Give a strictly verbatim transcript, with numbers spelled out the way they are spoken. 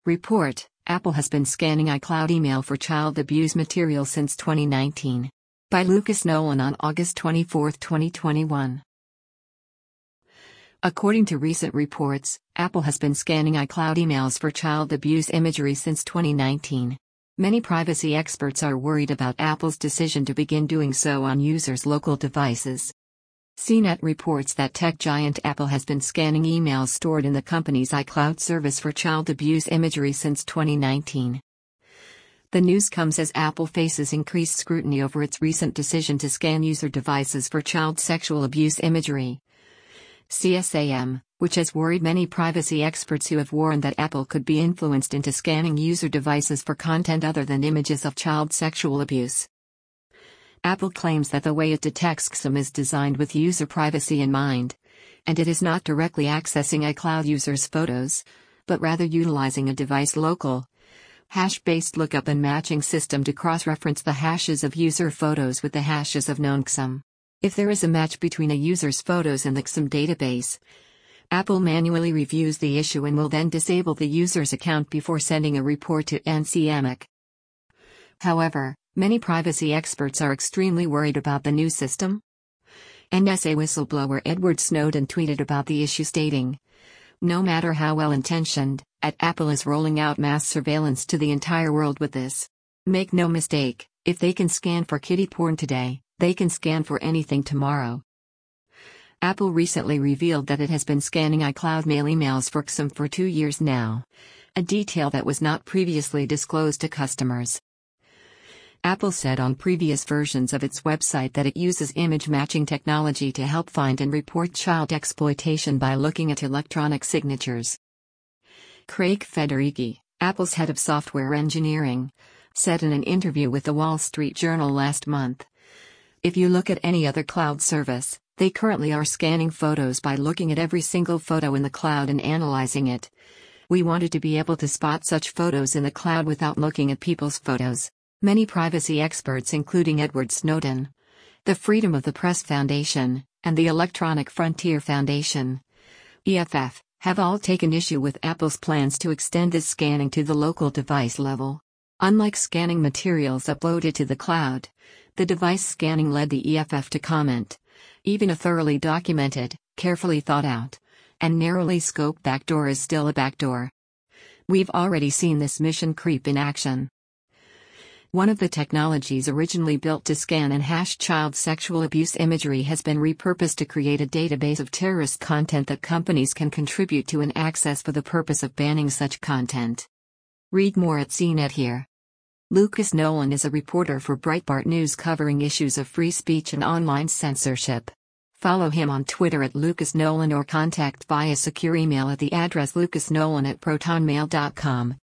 Report: Apple has been scanning iCloud email for child abuse material since twenty nineteen. By Lucas Nolan on August twenty-fourth, twenty twenty-one. According to recent reports, Apple has been scanning iCloud emails for child abuse imagery since twenty nineteen. Many privacy experts are worried about Apple's decision to begin doing so on users' local devices. C net reports that tech giant Apple has been scanning emails stored in the company's iCloud service for child abuse imagery since twenty nineteen. The news comes as Apple faces increased scrutiny over its recent decision to scan user devices for child sexual abuse imagery. C S A M, which has worried many privacy experts who have warned that Apple could be influenced into scanning user devices for content other than images of child sexual abuse. Apple claims that the way it detects C S A M is designed with user privacy in mind, and it is not directly accessing iCloud users' photos, but rather utilizing a device local, hash-based lookup and matching system to cross-reference the hashes of user photos with the hashes of known C S A M. If there is a match between a user's photos and the C S A M database, Apple manually reviews the issue and will then disable the user's account before sending a report to N C A M C. However, many privacy experts are extremely worried about the new system. N S A whistleblower Edward Snowden tweeted about the issue stating, "No matter how well-intentioned, at Apple is rolling out mass surveillance to the entire world with this. Make no mistake, if they can scan for kiddie porn today, they can scan for anything tomorrow." Apple recently revealed that it has been scanning iCloud mail emails for C S A M for two years now, a detail that was not previously disclosed to customers. Apple said on previous versions of its website that it uses image matching technology to help find and report child exploitation by looking at electronic signatures. Craig Federighi, Apple's head of software engineering, said in an interview with The Wall Street Journal last month, "If you look at any other cloud service, they currently are scanning photos by looking at every single photo in the cloud and analyzing it. We wanted to be able to spot such photos in the cloud without looking at people's photos." Many privacy experts including Edward Snowden, the Freedom of the Press Foundation, and the Electronic Frontier Foundation, E F F, have all taken issue with Apple's plans to extend this scanning to the local device level. Unlike scanning materials uploaded to the cloud, the device scanning led the E F F to comment, "Even a thoroughly documented, carefully thought out, and narrowly scoped backdoor is still a backdoor. We've already seen this mission creep in action." One of the technologies originally built to scan and hash child sexual abuse imagery has been repurposed to create a database of terrorist content that companies can contribute to and access for the purpose of banning such content. Read more at C net here. Lucas Nolan is a reporter for Breitbart News covering issues of free speech and online censorship. Follow him on Twitter at Lucas Nolan or contact via secure email at the address lucasnolan at protonmail dot com.